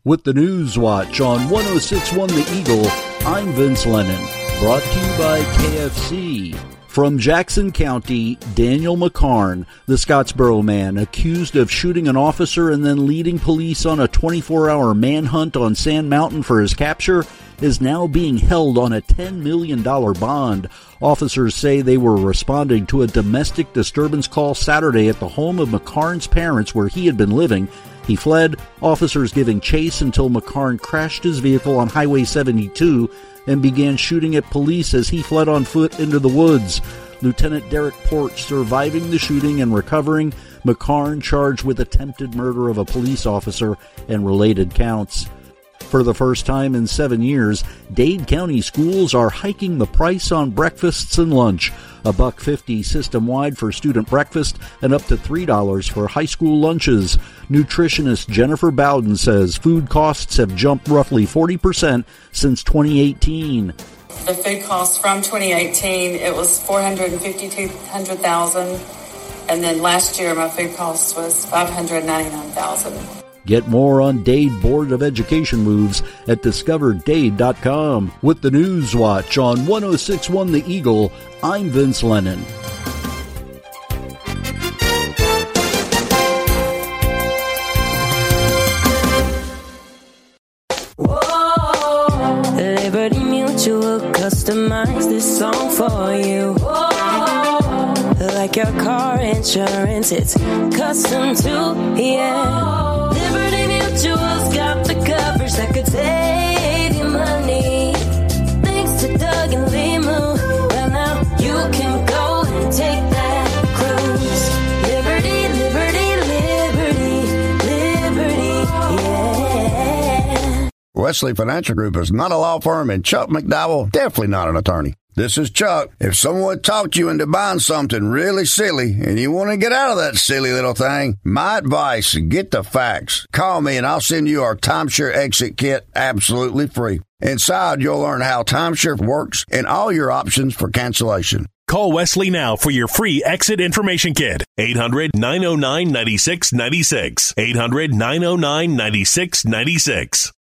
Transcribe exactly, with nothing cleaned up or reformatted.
With the News Watch on one oh six point one The Eagle, I'm Vince Lennon. Brought to you by K F C. From Jackson County, Daniel McCarn, the Scottsboro man accused of shooting an officer and then leading police on a twenty-four hour manhunt on Sand Mountain for his capture, is now being held on a ten million dollars bond. Officers say they were responding to a domestic disturbance call Saturday at the home of McCarn's parents where he had been living. He fled, officers giving chase until McCarn crashed his vehicle on Highway seventy-two and began shooting at police as he fled on foot into the woods. Lieutenant Derek Porch surviving the shooting and recovering, McCarn charged with attempted murder of a police officer and related counts. For the first time in seven years, Dade County schools are hiking the price on breakfasts and lunch. A buck fifty system-wide for student breakfast and up to three dollars for high school lunches. Nutritionist Jennifer Bowden says food costs have jumped roughly forty percent since twenty eighteen. The food costs from twenty eighteen, it was four hundred fifty-two thousand dollars, and then last year my food cost was five hundred ninety-nine thousand dollars. Get more on Dade Board of Education moves at discover dade dot com. With the News Watch on one oh six point one The Eagle, I'm Vince Lennon. Whoa, Liberty Mutual customized this song for you. Whoa, like your car insurance, it's custom too, yeah. Liberty Mutual's got the coverage that could save you money. Thanks to Doug and Limu, well now you can go and take that cruise. Liberty, liberty, liberty, yeah. Wesley Financial Group is not a law firm, and Chuck McDowell, definitely not an attorney. This is Chuck. If someone talked you into buying something really silly and you want to get out of that silly little thing, my advice, get the facts. Call me and I'll send you our timeshare exit kit absolutely free. Inside, you'll learn how timeshare works and all your options for cancellation. Call Wesley now for your free exit information kit. eight hundred, nine oh nine, nine six nine six. eight hundred, nine oh nine, nine six nine six.